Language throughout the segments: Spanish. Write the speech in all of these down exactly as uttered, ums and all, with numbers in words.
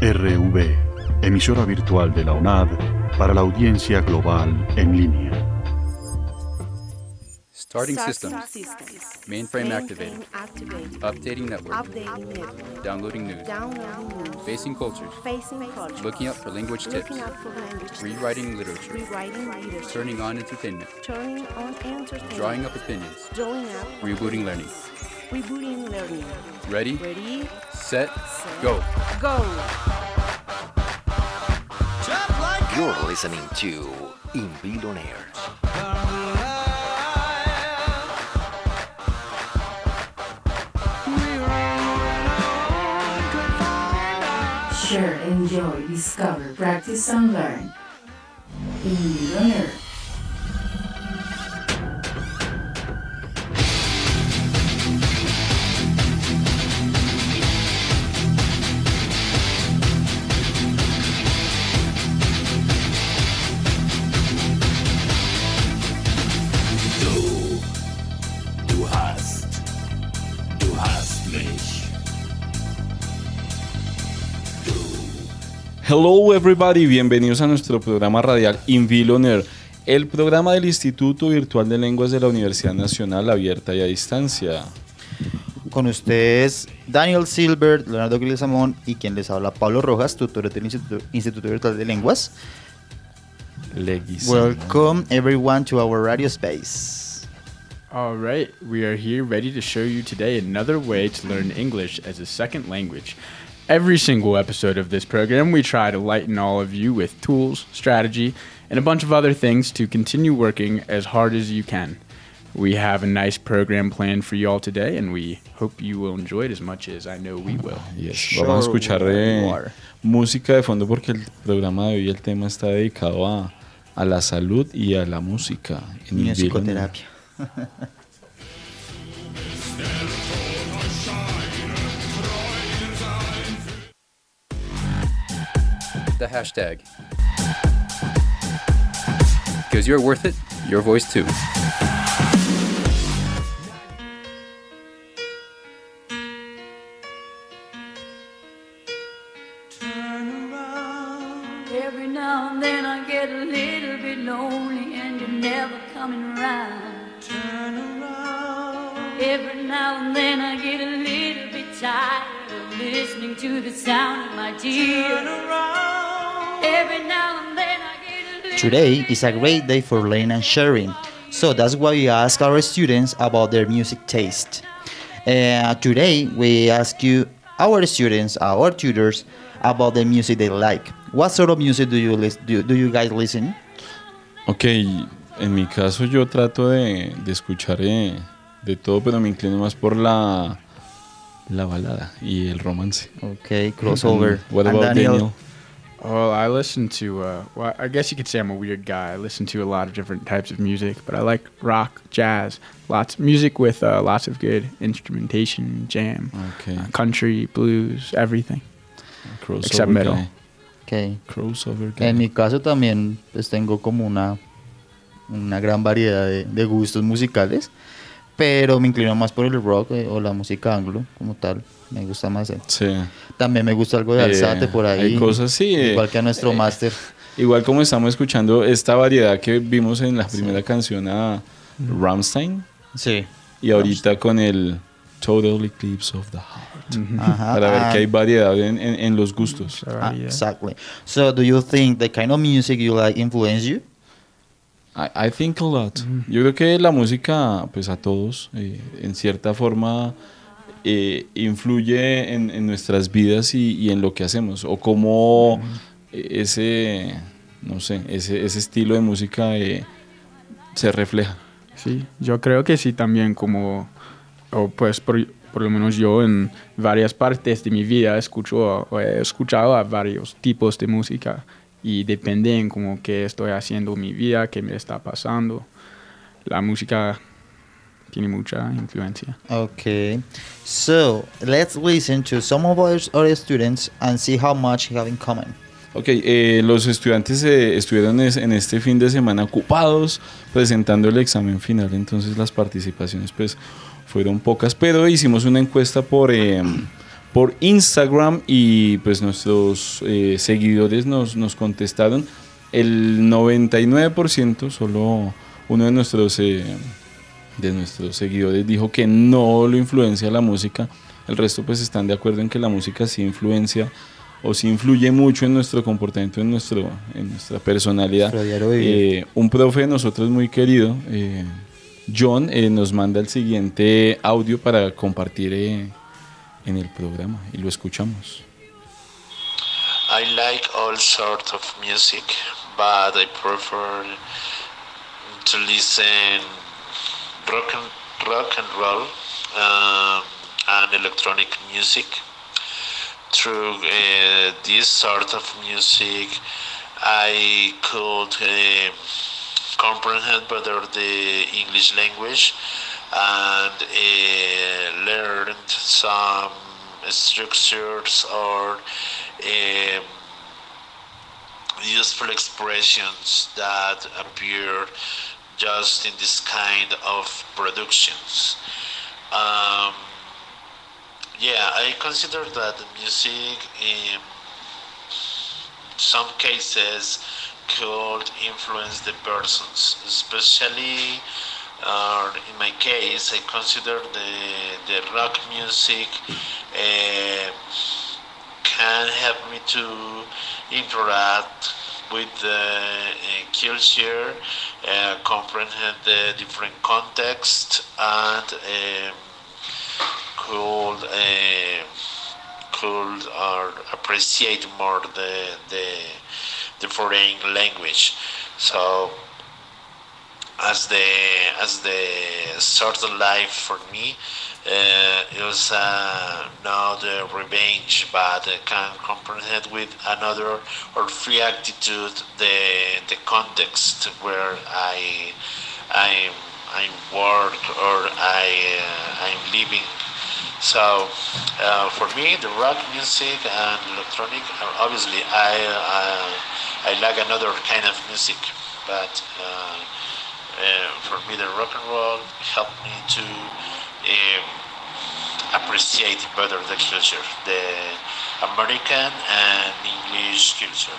R V, emisora virtual de la UNAD para la audiencia global en línea. Starting Start systems. systems. Mainframe Mainframe activated. activated. Updating network. Updating network. Downloading news. Downloading news. Facing cultures. Facing culture. Looking up for language tips. Looking up for language tips. Rewriting literature. Rewriting literature. Turning on entertainment. Turning on entertainment. Drawing up opinions. Drawing up. Rebooting learning. Rebooting learning. Ready, Ready, set, set, go. go. You're listening to Inbillionaires. Share, enjoy, discover, practice and learn. Inbillionaire. Du hast, du hast mich. Hello everybody, bienvenidos a nuestro programa radial Inbillionaire, el programa del Instituto Virtual de Lenguas de la Universidad Nacional Abierta y a Distancia. Con ustedes Daniel Silbert, Leonardo Guilezamón y quien les habla Pablo Rojas, tutor del Instituto, Instituto Virtual de Lenguas. Leguizamón. Welcome everyone to our radio space. All right, we are here ready to show you today another way to learn English as a second language. Every single episode of this program, we try to lighten all of you with tools, strategy, and a bunch of other things to continue working as hard as you can. We have a nice program planned for you all today, and we hope you will enjoy it as much as I know we will. Yes. Vamos a escuchar eh, música de fondo porque el programa de hoy, el tema está dedicado a, a la salud y a la música. En Y en Inbillionaire. psicoterapia. The hashtag. Because you're worth it, your voice too. Every now and then I get a little bit lonely and you're never coming around. Turn around. Every now and then I get a little bit tired of listening to the sound of my tears. Turn around. Every now and then I get a little Today is a great day for learning and sharing, so that's why we ask our students about their music taste. Uh, today we ask you, our students, our tutors, about the music they like. What sort of music do you lis- do, do you guys listen? Ok, en mi caso yo trato de, de escuchar eh, de todo, pero me inclino más por la, la balada y el romance. Okay, crossover. And what And about Daniel? Daniel? Oh, I listen to, uh, well, I guess you could say I'm a weird guy. I listen to a lot of different types of music, but I like rock, jazz, lots music with uh, lots of good instrumentation, jam, Okay. uh, country, blues, everything. Crossover Except metal. guy. Okay. Crossover guy. En mi caso también pues tengo como una, una gran variedad de, de gustos musicales, pero me inclino más por el rock eh, o la música anglo como tal. Me gusta más. eh. Sí. También me gusta algo de alzate Eh, por ahí. Hay cosas, sí. eh, Igual que a nuestro eh, máster. Igual como estamos escuchando esta variedad que vimos en la primera canción a Rammstein Sí. y ahorita con el Total Eclipse of the Heart. Ajá, Para ver and- que hay variedad en, en, en los gustos. Ah, exactly. So, do you think the kind of music you like influence you? I, I think a lot. Yo creo que la música, pues a todos, eh, en cierta forma, eh, influye en, en nuestras vidas y, y en lo que hacemos. O cómo ese, no sé, ese, ese estilo de música eh, se refleja. Sí, yo creo que sí también como, o pues por, por lo menos yo en varias partes de mi vida escucho, o he escuchado a varios tipos de música y depende en como qué estoy haciendo en mi vida, qué me está pasando. La música tiene mucha influencia. Okay. So, let's listen to some of our other students and see how much you have in common. Ok, eh, los estudiantes eh, estuvieron es- en este fin de semana ocupados presentando el examen final, entonces las participaciones pues fueron pocas, pero hicimos una encuesta por, eh, por Instagram y pues nuestros eh, seguidores nos, nos contestaron. El noventa y nueve por ciento, solo uno de nuestros, eh, de nuestros seguidores dijo que no lo influencia la música. El resto pues están de acuerdo en que la música sí influencia o sí influye mucho en nuestro comportamiento, en, nuestro, en nuestra personalidad. Eh, un profe de nosotros muy querido, eh, John, eh, nos manda el siguiente audio para compartir eh, en el programa y lo escuchamos. I like all sorts of music, but I prefer to listen rock and, rock and roll um, and electronic music. Through uh, this sort of music, I could uh, comprehend better the English language and uh, learned some structures or um, useful expressions that appear just in this kind of productions. Um, yeah, I consider that the music in some cases could influence the persons, especially uh, in my case, I consider the, the rock music uh, can help me to interact with the uh, culture, uh, comprehend the different context, and um, could uh, could uh, appreciate more the the the foreign language. So as the as the sort of life for me, uh, it was uh, not a revenge, but I can comprehend with another or free attitude the the context where I I I work or I uh, I'm living. So uh, for me, the rock music and electronic, uh, obviously I uh, I like another kind of music, but. Uh, Uh, for me, the rock and roll helped me to um, appreciate better the culture, the American and English culture.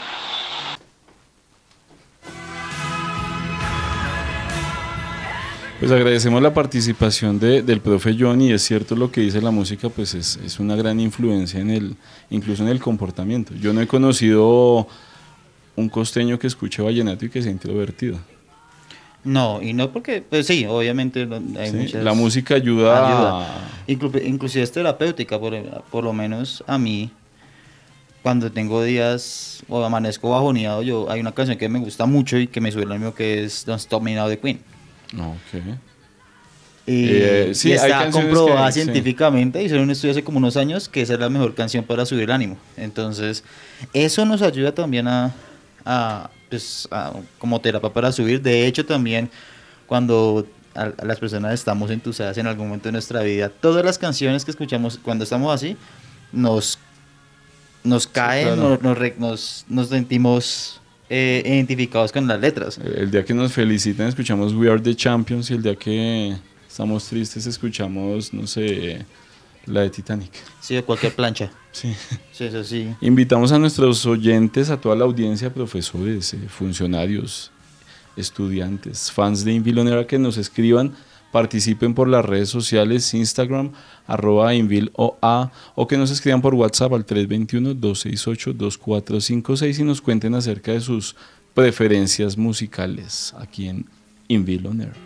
Pues agradecemos la participación de, del profe John, y es cierto lo que dice, la música pues es, es una gran influencia en el, incluso en el comportamiento. Yo no he conocido un costeño que escuche vallenato y que sea introvertido. No, y no porque, pues sí, obviamente hay Sí, muchas... la música ayuda, ayuda. a- Inclu- inclusive es terapéutica, por, por lo menos a mí, cuando tengo días o amanezco bajoneado, yo, hay una canción que me gusta mucho y que me suena a mí, que es Don't Stop Me Now de Queen. Ok. Y, Eh, sí, y hay está canciones comprobada que- sí. científicamente, hicieron un estudio hace como unos años, que esa es la mejor canción para subir el ánimo. Entonces, eso nos ayuda también a, a, pues, a- como terapia para subir. De hecho, también cuando a, a las personas estamos entusiasmadas en algún momento de nuestra vida, todas las canciones que escuchamos cuando estamos así, nos, nos caen, claro. nos, nos, re- nos, nos sentimos eh, identificados con las letras. El día que nos felicitan escuchamos We Are the Champions, y el día que estamos tristes escuchamos, no sé, la de Titanic. Sí, de cualquier plancha. Sí. Sí, eso sí. Invitamos a nuestros oyentes, a toda la audiencia, profesores, eh, funcionarios, estudiantes, fans de Invil a que nos escriban, participen por las redes sociales, Instagram, arroba InvilOA, o que nos escriban por WhatsApp al tres dos uno, dos seis ocho, dos cuatro cinco seis y nos cuenten acerca de sus preferencias musicales aquí en Invil On Air.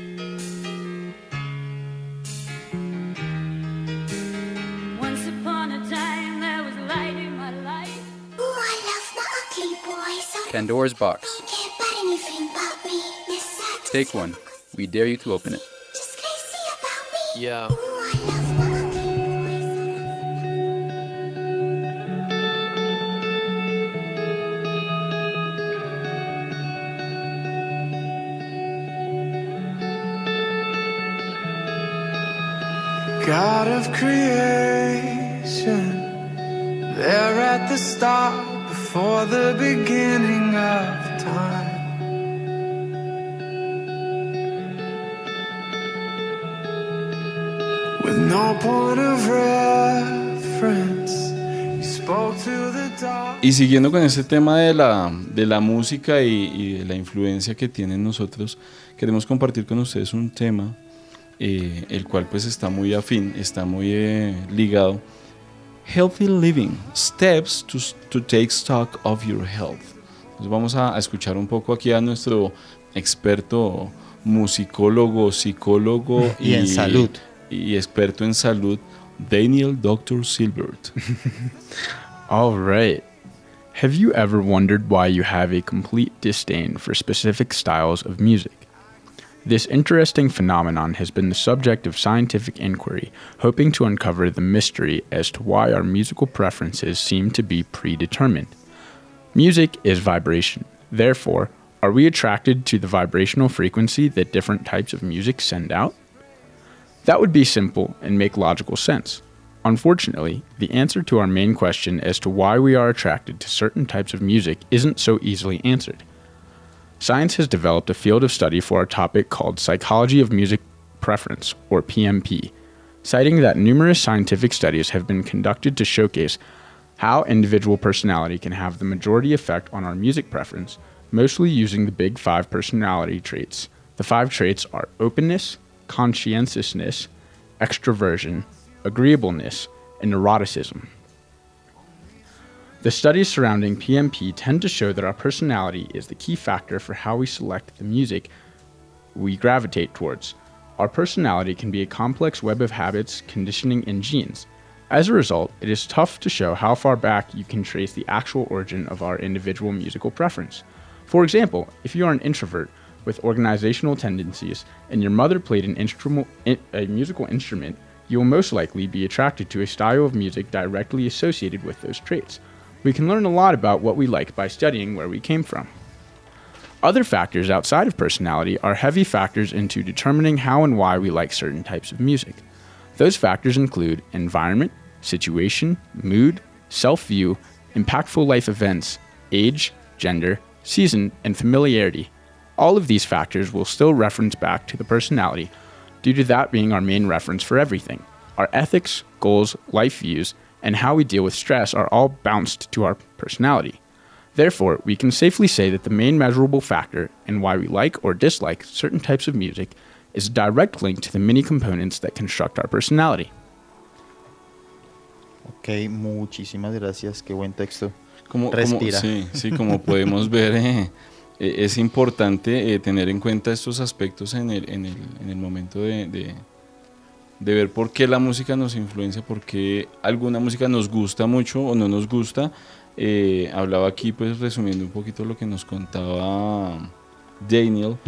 Once upon a time there was light in my life. Ooh, I love my ugly boy, so Pandora's box. don't care about anything but me. Yes, I do. Take one. We dare you to open it. Just crazy about me. Yeah. Ooh, I love my ugly boy. God of creation, there at the start, before the beginning of time. With no point of reference, dark. Y siguiendo con ese tema de la, de la música y, y de la influencia que tiene en nosotros, queremos compartir con ustedes un tema eh, el cual pues está muy afín, está muy eh, ligado. Healthy Living, Steps to, to Take Stock of Your Health. Entonces vamos a, a escuchar un poco aquí a nuestro experto musicólogo, psicólogo y, y en salud y experto en salud, Daniel doctor Silbert. All right. Have you ever wondered why you have a complete disdain for specific styles of music? This interesting phenomenon has been the subject of scientific inquiry, hoping to uncover the mystery as to why our musical preferences seem to be predetermined. Music is vibration. Therefore, are we attracted to the vibrational frequency that different types of music send out? That would be simple and make logical sense. Unfortunately, the answer to our main question as to why we are attracted to certain types of music isn't so easily answered. Science has developed a field of study for our topic called Psychology of Music Preference, or P M P, citing that numerous scientific studies have been conducted to showcase how individual personality can have the majority effect on our music preference, mostly using the big five personality traits. The five traits are openness, conscientiousness, extroversion, agreeableness, and neuroticism. The studies surrounding P M P tend to show that our personality is the key factor for how we select the music we gravitate towards. Our personality can be a complex web of habits, conditioning, and genes. As a result, it is tough to show how far back you can trace the actual origin of our individual musical preference. For example, if you are an introvert with organizational tendencies and your mother played an instrument, a musical instrument, you will most likely be attracted to a style of music directly associated with those traits. We can learn a lot about what we like by studying where we came from. Other factors outside of personality are heavy factors into determining how and why we like certain types of music. Those factors include environment, situation, mood, self-view, impactful life events, age, gender, season, and familiarity. All of these factors will still reference back to the personality, due to that being our main reference for everything. Our ethics, goals, life views, and how we deal with stress are all bounced to our personality. Therefore, we can safely say that the main measurable factor in why we like or dislike certain types of music is a direct link to the many components that construct our personality. Ok, muchísimas gracias, qué buen texto. Como, Respira. Como, sí, sí, como podemos ver, eh, eh, es importante eh, tener en cuenta estos aspectos en el, en el, en el momento de, de, de ver por qué la música nos influencia, por qué alguna música nos gusta mucho o no nos gusta. Eh, hablaba aquí, pues resumiendo un poquito lo que nos contaba Daniel,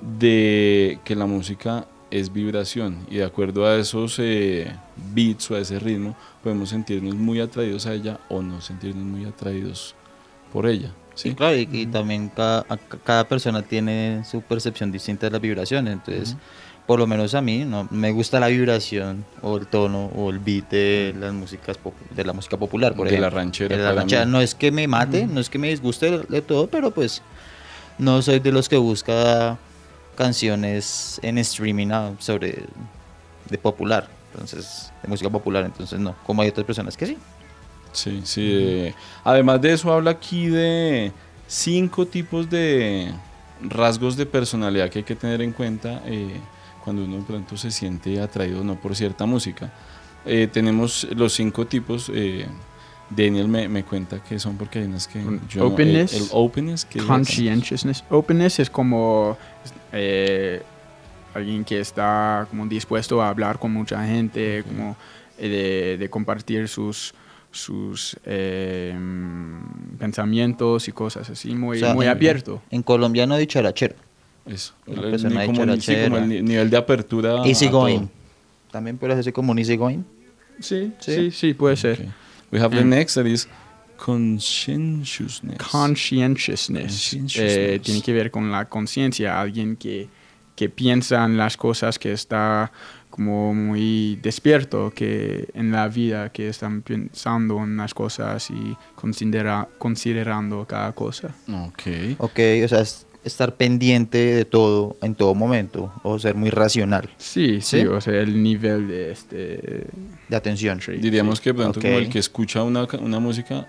de que la música es vibración y de acuerdo a esos eh, beats o a ese ritmo podemos sentirnos muy atraídos a ella o no sentirnos muy atraídos por ella. Sí, sí, claro, y, y también cada, cada persona tiene su percepción distinta de las vibraciones, entonces uh-huh. por lo menos a mí no me gusta la vibración o el tono o el beat de las músicas de la música popular, por de ejemplo. La ranchera, de la ranchera. No es que me mate, uh-huh. no es que me disguste de todo, pero pues no soy de los que busca canciones en streaming ¿no? sobre de popular, entonces de música popular, entonces no, como hay otras personas que sí. Sí, sí. Eh, además de eso habla aquí de cinco tipos de rasgos de personalidad que hay que tener en cuenta eh, cuando uno de pronto se siente atraído no por cierta música. Eh, tenemos los cinco tipos. Eh, Daniel me, me cuenta que son porque hay unas que yo openness, no, el, el openness, que conscientiousness. Openness es como eh, alguien que está como dispuesto a hablar con mucha gente, okay. como eh, de, de compartir sus sus eh, pensamientos y cosas así, muy, o sea, muy en, abierto. En colombiano dicharachero. Eso, el, el, como, sí, como el nivel de apertura. Easy going. También puede hacerse como un easy going. Sí, sí, sí, sí puede ser. Okay. We have um, the next that is conscientiousness. Conscientiousness. conscientiousness. Eh, tiene que ver con la conciencia, alguien que, que piensa en las cosas, que está como muy despierto que en la vida, que están pensando en las cosas y considera, considerando cada cosa. Ok. Ok, o sea, es estar pendiente de todo en todo momento, o ser muy racional. Sí, sí, sí o sea, el nivel de este de atención. Diríamos sí. que pronto okay. como el que escucha una, una música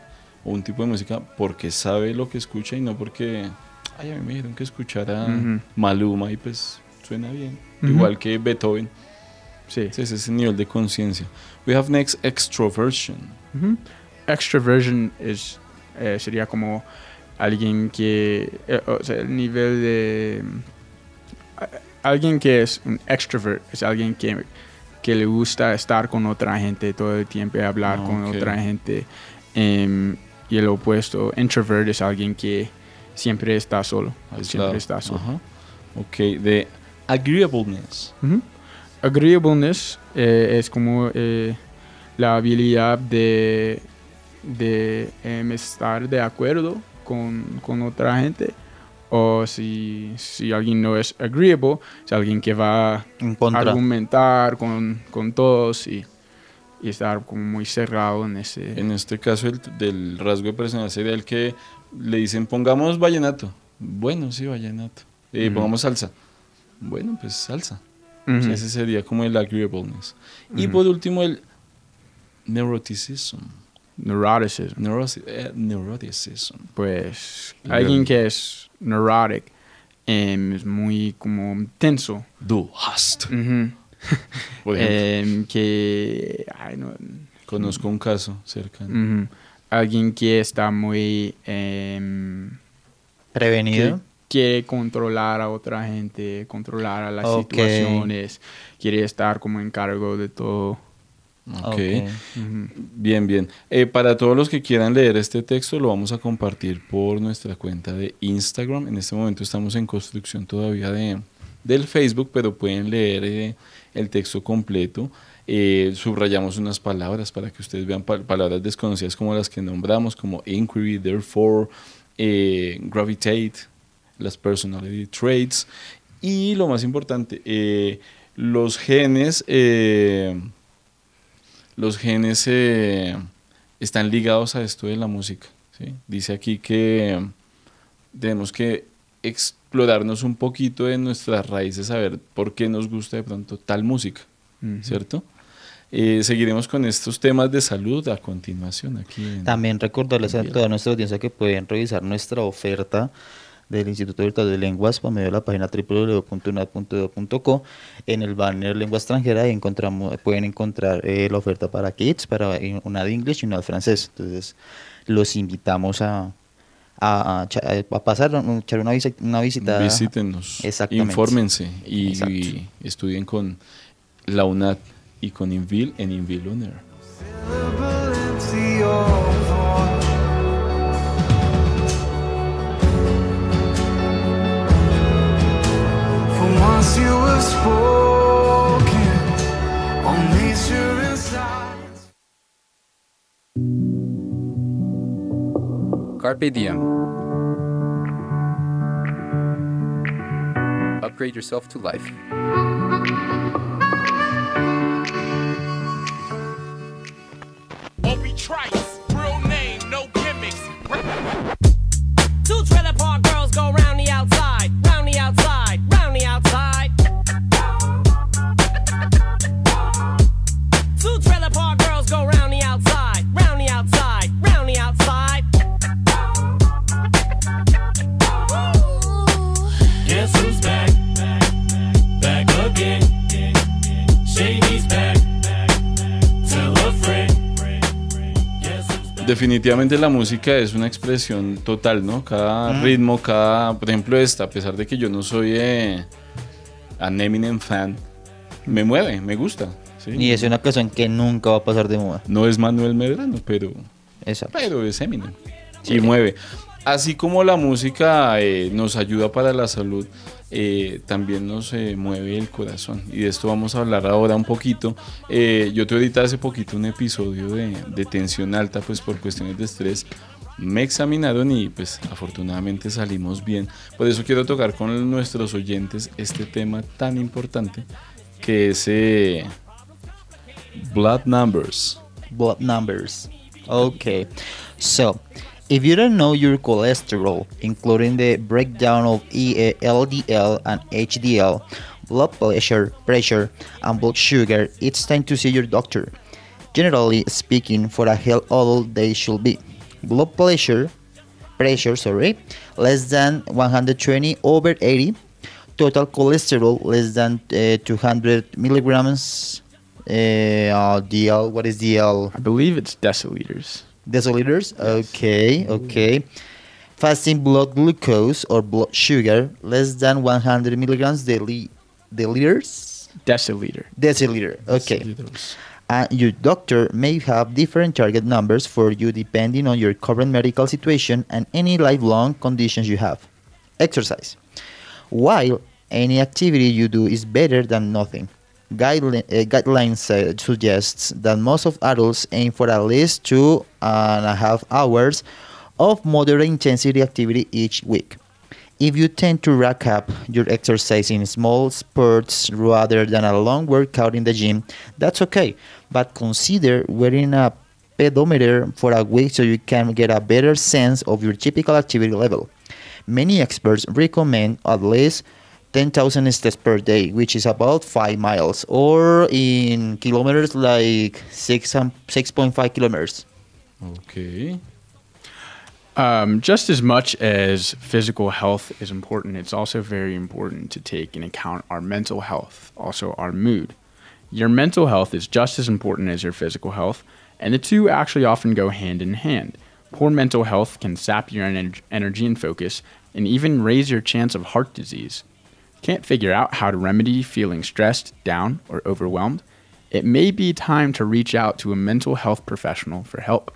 o un tipo de música porque sabe lo que escucha y no porque, ay, a mí me dijeron que escuchara Ujú. Maluma y pues suena bien. Ujú. Igual que Beethoven. Sí. Sí, es ese nivel de conciencia. We have next extroversion. Ujú. Extroversion es, eh, sería como alguien que, eh, o sea, el nivel de... eh, alguien que es un extrovert es alguien que, que le gusta estar con otra gente todo el tiempo, hablar con Ok. otra gente. Em, y el opuesto, introvert, es alguien que siempre está solo. Aislado. Siempre está solo. Ajá. Ok, de agreeableness. Ujú. Agreeableness eh, es como eh, la habilidad de, de em, estar de acuerdo con, con otra gente. O si, si alguien no es agreeable, es alguien que va a En contra. argumentar con, con todos y, y estar como muy cerrado en ese... En este caso, el del rasgo de personalidad sería el que le dicen, pongamos vallenato. Bueno, sí, vallenato. Eh, Ujú. Pongamos salsa. Bueno, pues salsa. Ujú. O sea, ese sería como el agreeableness. Y Ujú. por último, el neuroticism. Neuroticism. Neurosi- eh, neuroticism. Pues Learn. alguien que es neurotic em, es muy como tenso. Du hast. Ujú. Por ejemplo. Em, que ay, no, Conozco un caso cercano. ujú. Alguien que está muy em, Prevenido. que quiere controlar a otra gente, controlar a las Ok. situaciones, quiere estar como en cargo de todo. Ok. Ok. Ujú. Bien, bien. Eh, para todos los que quieran leer este texto, lo vamos a compartir por nuestra cuenta de Instagram. En este momento estamos en construcción todavía de, del Facebook, pero pueden leer eh, el texto completo. Eh, subrayamos unas palabras para que ustedes vean pa- palabras desconocidas como las que nombramos, como inquiry, therefore, eh, gravitate, las personality traits. Y lo más importante, eh, los genes... eh, Los genes eh, están ligados a esto de la música. ¿Sí? Dice aquí que tenemos que explorarnos un poquito de nuestras raíces, saber por qué nos gusta de pronto tal música, Ujú. ¿cierto? Eh, seguiremos con estos temas de salud a continuación aquí. En, También recordarles a Bien. toda nuestra audiencia que pueden revisar nuestra oferta del Instituto Virtual de Lenguas por medio de la página doble u doble u doble u punto unad punto edu punto co. En el banner lengua extranjera ahí encontramos, pueden encontrar eh, la oferta para Kids, para UNAD English y UNAD Francés. Entonces los invitamos a, a, a, cha- a pasar, a echar una, visi- una visita. Visítenos, Exactamente. infórmense y, Exacto. y estudien con la UNAD y con INVIL en INVIL On Air. Empty your heart. For once you have spoken on nature and science. Carpe diem. Upgrade yourself to life. Obi Trice, real name, no gimmicks. Two trailer park girls go round the outside, round the outside, round the outside. Two trailer park girls go round the outside, round the outside, round the outside. Guess who's back? Back again. Shady's back. Tell a friend. Guess who's back? Definitivamente la música es una expresión total, ¿no? Cada Mm. ritmo, cada, por ejemplo esta, a pesar de que yo no soy eh, an Eminem fan, me mueve, me gusta. ¿sí? Y es una canción que nunca va a pasar de moda. No es Manuel Medrano, pero, Exacto. pero es Eminem. Y mueve. Así como la música eh, nos ayuda para la salud, eh, también nos eh, mueve el corazón. Y de esto vamos a hablar ahora un poquito. Eh, yo te ahorita hace poquito un episodio de, de tensión alta, pues por cuestiones de estrés. Me examinaron y pues afortunadamente salimos bien. Por eso quiero tocar con nuestros oyentes este tema tan importante que es eh, blood numbers. Blood numbers. Okay. So, if you don't know your cholesterol, including the breakdown of E- L D L and H D L, blood pressure, pressure, and blood sugar, it's time to see your doctor. Generally speaking, for a health adult, they should be. blood pressure, pressure, sorry, less than one hundred twenty over eighty, total cholesterol less than uh, two hundred milligrams, uh, uh, D L, what is D L? I believe it's deciliters. Deciliters, okay, okay. Fasting blood glucose or blood sugar less than one hundred milligrams daily, deciliters? Deciliter. Deciliter, okay. Deciliters. And your doctor may have different target numbers for you depending on your current medical situation and any lifelong conditions you have. Exercise. While any activity you do is better than nothing, Guideli- uh, guidelines uh, suggests that most of adults aim for at least two and a half hours of moderate intensity activity each week. If you tend to rack up your exercise in small spurts rather than a long workout in the gym, that's okay, but consider wearing a pedometer for a week so you can get a better sense of your typical activity level. Many experts recommend at least ten thousand steps per day, which is about five miles, or in kilometers like six, um, six point five kilometers. Okay. Um, just as much as physical health is important, it's also very important to take into account our mental health, also our mood. Your mental health is just as important as your physical health, and the two actually often go hand in hand. Poor mental health can sap your ener- energy and focus, and even raise your chance of heart disease. Can't figure out how to remedy feeling stressed, down, or overwhelmed? It may be time to reach out to a mental health professional for help.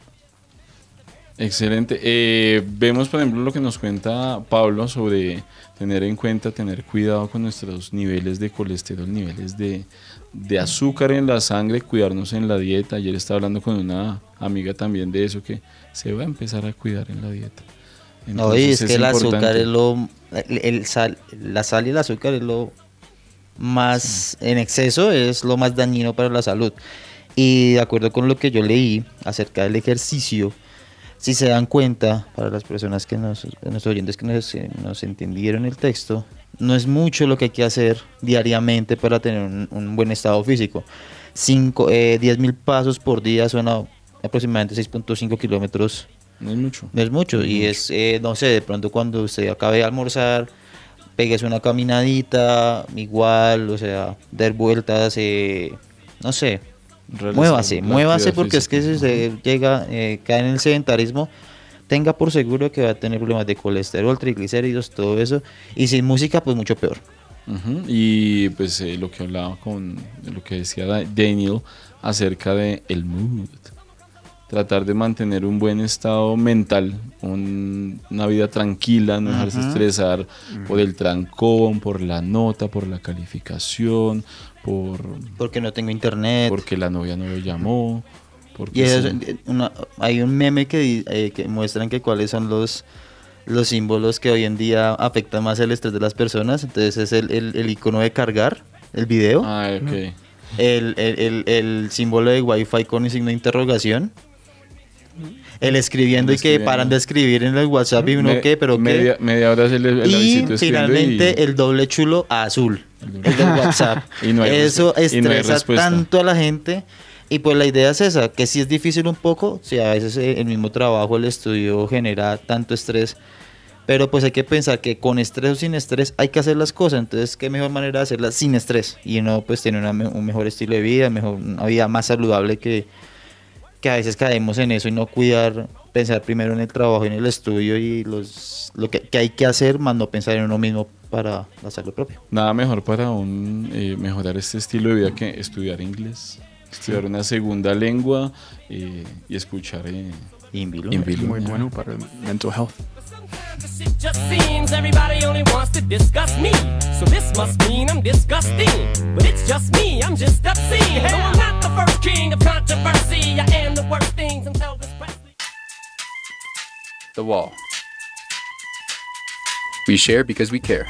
Excelente. Eh, vemos, por ejemplo, lo que nos cuenta Pablo sobre tener en cuenta, tener cuidado con nuestros niveles de colesterol, niveles de, de azúcar en la sangre, cuidarnos en la dieta. Ayer estaba hablando con una amiga también de eso, que se va a empezar a cuidar en la dieta. No, y es, Entonces, que el importante. azúcar es lo... El, el sal, la sal y el azúcar es lo más... En exceso es lo más dañino para la salud. Y de acuerdo con lo que yo leí acerca del ejercicio, si se dan cuenta, para las personas que nos, nuestros oyentes que nos, nos entendieron el texto, no es mucho lo que hay que hacer diariamente para tener un, un buen estado físico. Cinco, eh, diez mil pasos por día suena aproximadamente seis punto cinco kilómetros. No es mucho. No es mucho. No es y mucho. es, eh, no sé, de pronto cuando usted acabe de almorzar, pegues una caminadita, igual, o sea, dar vueltas, eh, no sé. Realizar Muévase, la muévase actividad porque es que si física. usted llega, eh, cae en el sedentarismo, tenga por seguro que va a tener problemas de colesterol, triglicéridos, todo eso. Y sin música, pues mucho peor. Ujú. Y pues eh, lo que hablaba con lo que decía Da- Daniel acerca de el mood. Tratar de mantener un buen estado mental, un- una vida tranquila, no dejarse Ujú. estresar por el trancón, por la nota, por la calificación, por Porque no tengo internet. porque la novia no lo llamó. Porque Y es- sí. una- hay un meme que, di- eh, que muestran que cuáles son los, los símbolos que hoy en día afectan más el estrés de las personas. Entonces es el, el, el icono de cargar, el video. Ah, ok. El, el, el, el símbolo de Wi-Fi con el signo de interrogación. El escribiendo El y que escribiendo. paran de escribir en el WhatsApp y uno Me- qué, pero media, qué. media hora se le el Y avisito escribiendo finalmente y- el doble chulo a azul, el del WhatsApp. Y no hay Eso respu- y no hay estresa respuesta. tanto a la gente. Y pues la idea es esa, que sí es difícil un poco, si a veces eh, el mismo trabajo, el estudio genera tanto estrés, pero pues hay que pensar que con estrés o sin estrés hay que hacer las cosas, entonces qué mejor manera de hacerlas sin estrés y uno pues tiene una me- un mejor estilo de vida, mejor, una vida más saludable que, que a veces caemos en eso y no cuidar, pensar primero en el trabajo, en el estudio y los lo que, que hay que hacer, más no pensar en uno mismo para la salud propia. Nada mejor para un, eh, mejorar este estilo de vida que estudiar inglés, estudiar una segunda lengua eh, y escuchar eh, Invilu. Invilu. Muy bueno para mental health. It just seems everybody only wants to discuss me. So this must mean I'm disgusting. But it's just me, I'm just obscene. No, I'm not the first king of controversy. I am the worst things until this Presley. The Wall. We share because we care.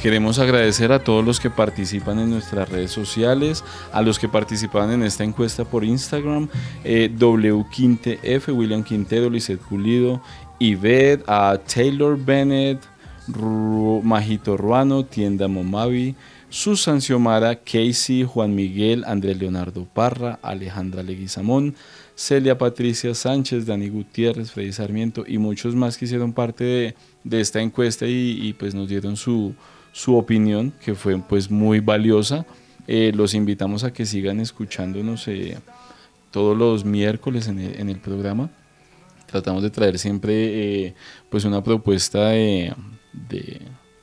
queremos agradecer a todos los que participan en nuestras redes sociales, a los que participaban en esta encuesta por Instagram, eh, W Quinte F, William Quintero, Lizeth Pulido, Ivette, a Taylor Bennett, Ru- Majito Ruano, Tienda Momavi, Susan Xiomara, Casey, Juan Miguel, Andrés Leonardo Parra, Alejandra Leguizamón, Celia Patricia Sánchez, Dani Gutiérrez, Freddy Sarmiento y muchos más que hicieron parte de, de esta encuesta y, y pues nos dieron su, su opinión, que fue pues muy valiosa. Eh, los invitamos a que sigan escuchándonos eh, todos los miércoles en el, en el programa. Tratamos de traer siempre eh, pues una propuesta de, de,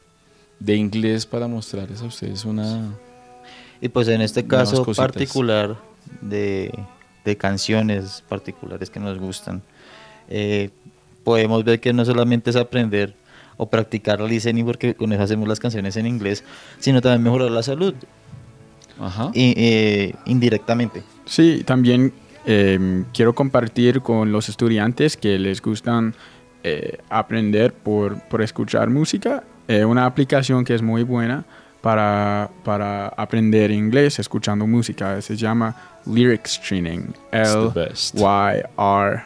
de inglés para mostrarles a ustedes una... Y pues en este nuevas caso cositas. particular de, de canciones particulares que nos gustan, eh, podemos ver que no solamente es aprender o practicar listening, porque con eso hacemos las canciones en inglés, sino también mejorar la salud. Ajá. Y, eh, indirectamente. Sí, también eh, quiero compartir con los estudiantes que les gustan eh, aprender por, por escuchar música, eh, una aplicación que es muy buena para, para aprender inglés escuchando música. Se llama Lyrics Training. L Y R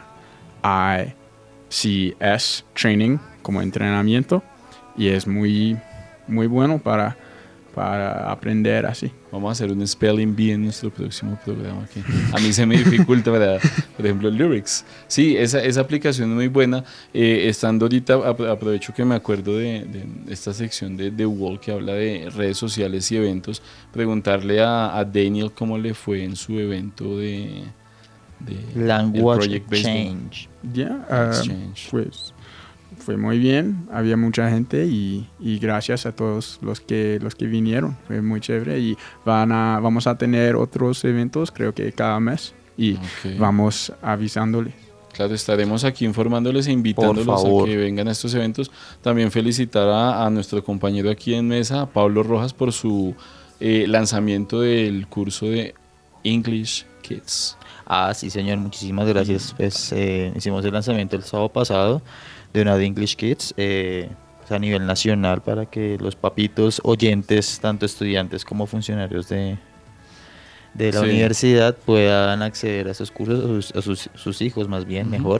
I C S Training, como entrenamiento. Y es muy, muy bueno para, para aprender así. Vamos a hacer un spelling bee en nuestro próximo programa. Que a mí se me dificulta, ¿verdad? Por ejemplo, lyrics. Sí, esa, esa aplicación es muy buena. Eh, estando ahorita, ap- aprovecho que me acuerdo de, de esta sección de The Wall que habla de redes sociales y eventos. Preguntarle a, a Daniel cómo le fue en su evento de, de Language el Project Baseball. Change. Ya, ah, pues fue muy bien, había mucha gente y, y gracias a todos los que los que vinieron, fue muy chévere y van a vamos a tener otros eventos, creo que cada mes y Ok. vamos avisándole. Claro, estaremos aquí informándoles e invitándolos Por a favor. que vengan a estos eventos. También felicitar a, a nuestro compañero aquí en mesa, Pablo Rojas, por su eh, lanzamiento del curso de English Kids. Ah, sí, señor, muchísimas gracias. Pues eh, hicimos el lanzamiento el sábado pasado de una de English Kids eh, pues, a nivel nacional para que los papitos oyentes, tanto estudiantes como funcionarios de, de la Sí. universidad, puedan acceder a esos cursos, a sus, a sus, sus hijos más bien, Ujú. mejor.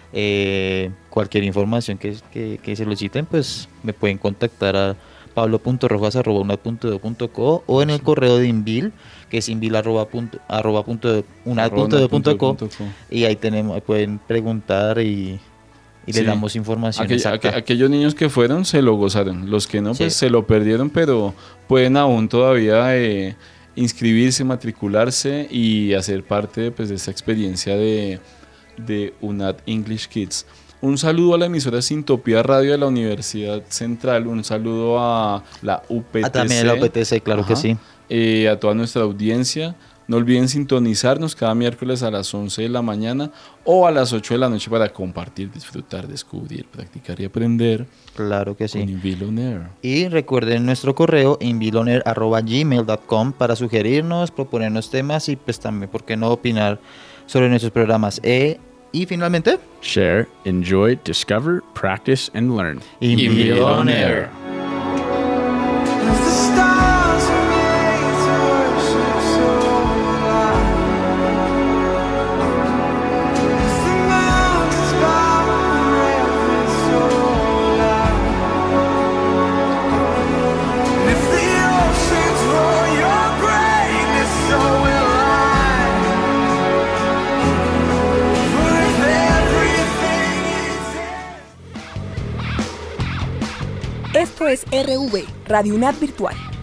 Eh, cualquier información que, que, que soliciten, pues me pueden contactar a pablo punto rojas arroba unad punto edu punto co o en el correo de Inbil, que es inbil arroba punto, arroba punto unad punto edu punto co, y ahí tenemos, pueden preguntar y, y Sí. les damos información Aquell- exacta. aqu- aquellos niños que fueron se lo gozaron, los que no, pues Sí. se lo perdieron, pero pueden aún todavía eh, inscribirse, matricularse y hacer parte pues, de esta experiencia de, de UNAD English Kids. Un saludo a la emisora Sintopía Radio de la Universidad Central, un saludo a la U P T C. Ah, también la U P T C, claro que sí. Eh, a toda nuestra audiencia. No olviden sintonizarnos cada miércoles a las once de la mañana o a las ocho de la noche para compartir, disfrutar, descubrir, practicar y aprender. Claro que sí. Con Inbil On Air. Y recuerden nuestro correo inbiloner arroba gmail punto com para sugerirnos, proponernos temas y pues también, ¿por qué no opinar sobre nuestros programas? Eh, y finalmente, Share, enjoy, discover, practice and learn. Inbil On Air. If the stars are made to worship so loud, if the mountains bow and heaven so loud, and if the oceans roar your greatness, so will I. For if everything is Esto es R V, Radio UNAD Virtual.